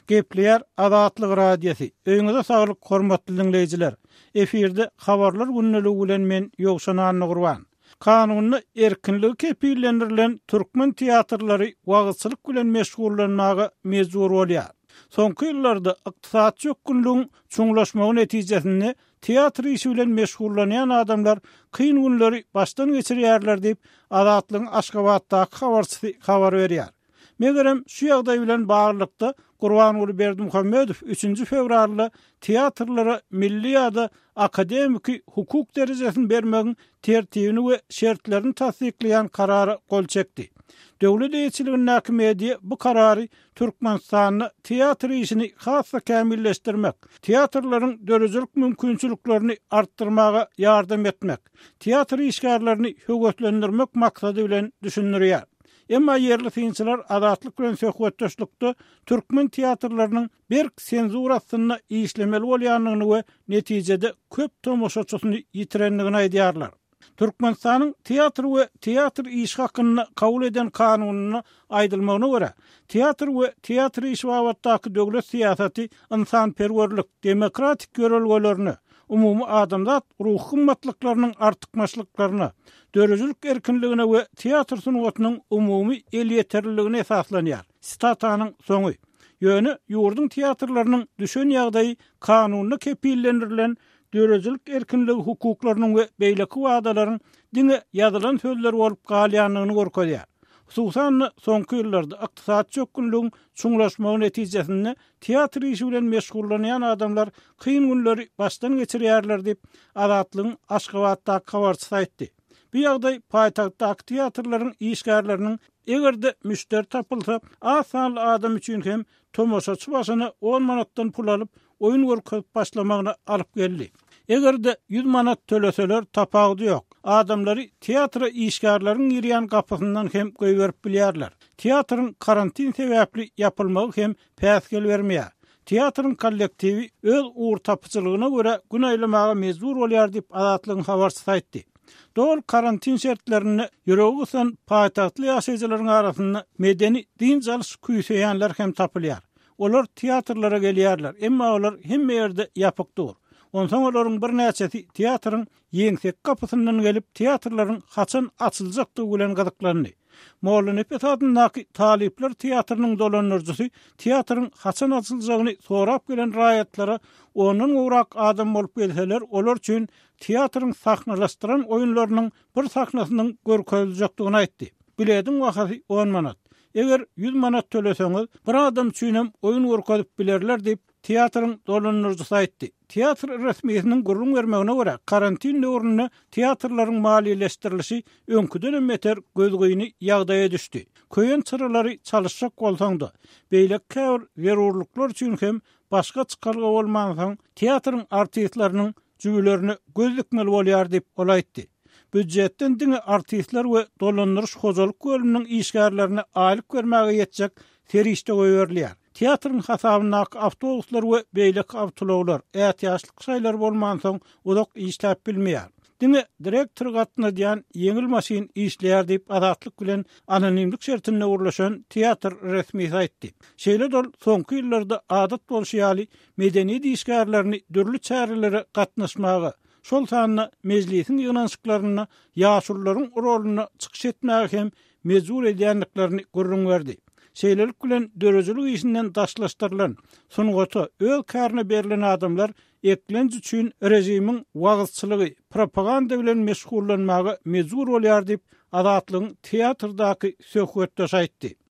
Gepleyer Adatlyk radiosi. Öňüňize saglyk, hormatly dinleyijiler. Efirde habarlar günneligi bilen men Ýogşan Anny Kanuny erkinligi kepillendirilen türkmen teatrlary wagtçylyk bilen meşgullanmaga mejbur bolýar. Soňky ýyllarda ykdysat çökünlüğüň çuňlaşmagy netijesinde teatr işi bilen meşgullanýan adamlar kyn günleri başdan geçirýärler diýip Adatlyň Aşgabatdaky habarçysy habar berýär. Megerem şu ýagdaý bilen baglykda Gurbanoğlu Berdimuhammedow 3 fevralda teatrlara milli ýa-da akademik hukuk derejesini bermegiň tertibini we şertlerini tasdikleýän karara gol çekdi. Döwlet eýetçiliginiň häkimeti bu karary Türkmenistanyň teatr işini hassa kämilleşdirmek, teatrlaryň dörejilik mümkinçiliklerini artdyrmaga ýardam etmek, teatr işgärlerini höwetlendirmek maksady bilen düşünülýär. Emma yerli synçylar adatlyk bilen söhbetdeşlikde türkmen teatrlarynyň bir senzurasyna işlemeli bolýanlygyny we netijede köp tomoşaçysyny ýitirenligini aýdýarlar. Türkmenistanyň teatr we teatr iş hakyny kabul eden kanunyny aýdylmagyna görä, teatr we teatr iş wagtyndaky döwlet siýasaty insanperwerlik, demokratik görelgelerini, umumy adamzat ruh kymmatlyklarynyň artykmaçlyklaryna, dörejilik erkinligine we teatr sunuwatynyň umumy el ýeterliligine esaslanýar. Statanyň soňy. Ýöne ýurdun teatrlarynyň düşen ýagdaýy kanunyna kepillendirilen dörejilik erkinligi hukuklarynyň we beýleki wagdalaryň diňe ýazylan sözler bolup galýanlygyny görkezýär. Hususan soňky ýyllarda ykdysat çökünlüğüň çuňlaşmagy netijesinde teatr işi bilen meşgullanýan adamlar kyn günleri başdan geçirýärler diýip Adatlyň Aşgabatdaky habarçysy aýtdy. Bu ýagdaý paýtagtdaky teatrlaryň işgärleriniň egerde müşteri tapylsa, asanly adam üçin hem tomoşaçy başyna 10 manatdan pul alyp oýun görkezip başlamagyna alyp geldi. Egerde 100 manat töleseler tapagdy ýok. Adamlary teatra işgärleriň girýän gapysyndan hem goýberip bilýärler. Teatrın karantin sebäpli yapylmagy hem päsgel bermeýär. Teatrın kollektivi öz uğur tapıçylygyna görä gün aýlamaga mejbur bolýar diýip Adatlyň habarçysy aýtdy. Dol karantin şertlerini ýöregüsen paýtagtly ýaşaýjylaryň arasynda medeni din jalyş küýseýänler hem tapylýar. Olar teatrlara gelýärler, emma olar hemme ýerde ýapykdyr. Ondan olaryň bir näçesi teatrın ýeňsek kapysyndan gelip teatrlaryň haçan açyljakdygy bilen gazyklandy. Mollany pesadyndaky talipler teatrnyň dolanyrjysy teatrın haçan açyljagyny sorap gelen raýatlara onun urak adam bolup gelseler, olar üçin teatrın sahnalaşdyran oýunlarynyň bir sahnasynyň görkeziljakdygyny aýtdy. Biledim wagty 10 manat. Eger 100 manat töleseňiz, bir adam üçin oýun görkezip bilerler diýip teatrın dolanyrjysy aýtdy. Teatr resmiýetiniň gurrun bermegine görä, karantin döwründe teatrlaryň maliýeleşdirilişi öňküden beter gözgüýüni ýagdaýa düşdi. Köýen çyralary çalışjak bolsaňda, beýle käwr zerurluklar üçin hem başga çykarga bolmansaň, teatrın artistlarynyň jübilerini gözdükmeli bolýar diýip olaýtdy. Büdjetden diňe artistler we dolanryş hojalyk bölüminiň işgärlerine aýlyk bermäge ýetjek serişde goýberler. Teatrın hasabynaky awtobuslar we beýleki awtolawlar ätýaşlyk şaýlar bolman soň uzak işläp bilmeýär. Diňe direktor gatna diýen ýeňil maşin işleýär diýip Adatlyk bilen anonimlik şertine urlaşan teatr resmiýeti aýtdy. Şeýle dol soňky ýyllarda adat bolşýaly medeni işgärlerini dürli çärelere gatnaşmagy, şol sanyna mejlisiň ýygnaşyklaryna ýaşullaryň roluny çykyş etmäge hem mejbur edýänliklerini gurrun berdi. Şeýlelik bilen dörejilik işinden daşlaşdyrylan sunugaty öz kärine berilen adamlar eklenji üçin rejimiň wagtçylygy, propaganda bilen meşgullanmagy mejbur bolýar diýip Adatlyň teatrdaky söhbetde aýtdy.